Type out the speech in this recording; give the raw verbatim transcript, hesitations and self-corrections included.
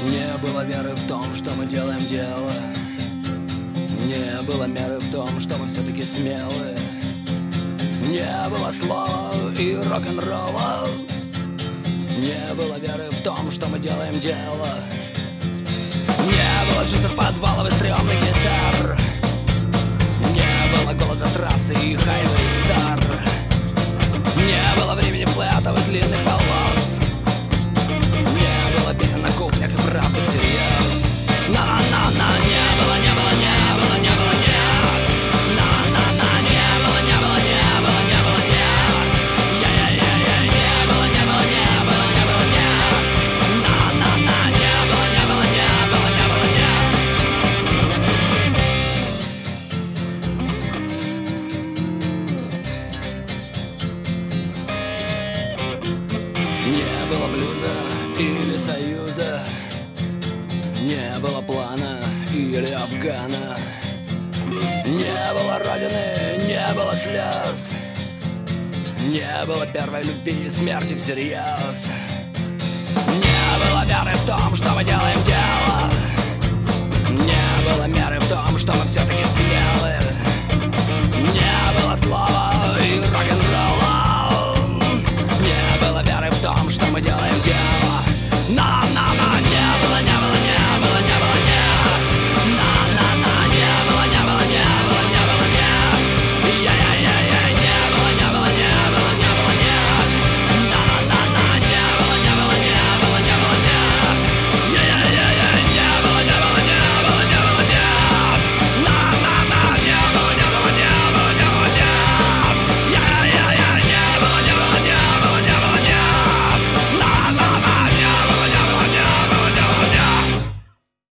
Не было веры в том, что мы делаем дело. Не было меры в том, что мы все-таки смелы. Не было слова и рок-н-ролла. Не было веры в том, что мы делаем дело. Не было джинсов, подвалов и стрёмных гитар. Не было голода трассы и хайвей стар. Не было времени флетов и длинных волос. Не было песен на кухнях и правды всерьез. На-на-на, не было, не было, не было, не было, нет. На-на-на, не было, не было, не было, не было, нет. Я-я-я-я, не было, не было, не было, не было, нет. На-на-на, не было, не было, не было, не было, нет. Не было блюза или союза. Не было плана или Афгана. Не было родины, не было слез. Не было первой любви и смерти всерьез. Не было веры в том, что мы делаем дело. Не было меры в том, что мы все-таки смелы. Не было слова и рок-н-ролла. Не было веры в том, что мы делаем дело. Но